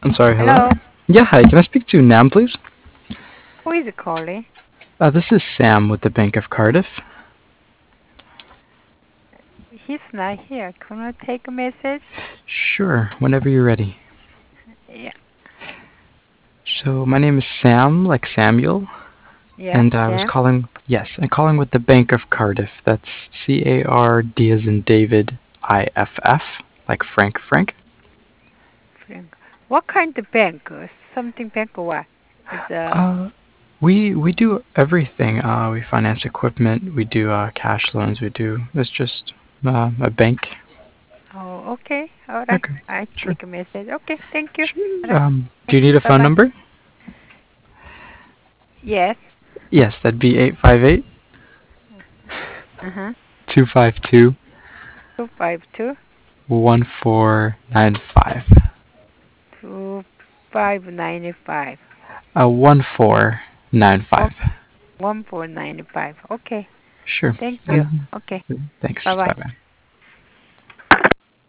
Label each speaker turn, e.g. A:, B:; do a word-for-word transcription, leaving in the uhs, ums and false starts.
A: I'm sorry, hello?
B: Hello,
A: Yeah, hi, can I speak to Nam, please?
B: who is calling?
A: Uh, this is Sam with the Bank of Cardiff.
B: He's not here. Can I take a message?
A: Sure, whenever you're ready.
B: Yeah,
A: So, my name is Sam, like Samuel,
B: yeah,
A: and I was
B: Sam.
A: calling, yes, I'm calling with the Bank of Cardiff. That's C A R D as in David, I F F, like Frank Frank.
B: Frank. What kind of bank? Uh, Something bank or what? It's a.
A: Uh, we we do everything. Uh, we finance equipment, we do uh, cash loans, we do, it's just uh, a bank.
B: Oh, okay. All right.
A: Okay,
B: I
A: sure.
B: take a message. Okay, thank you. All
A: Sure.
B: right.
A: Um, do you need a
B: Bye
A: phone
B: bye.
A: number?
B: Yes.
A: Yes, that'd be eight five eight
B: Uh huh.
A: two five two
B: Two five two
A: one four nine five.
B: two five nine five.
A: Uh, one four nine
B: One
A: five.
B: one four nine five. Okay.
A: Sure.
B: Thank you.
A: And
B: Okay.
A: thanks.
B: Bye bye.
A: Bye bye.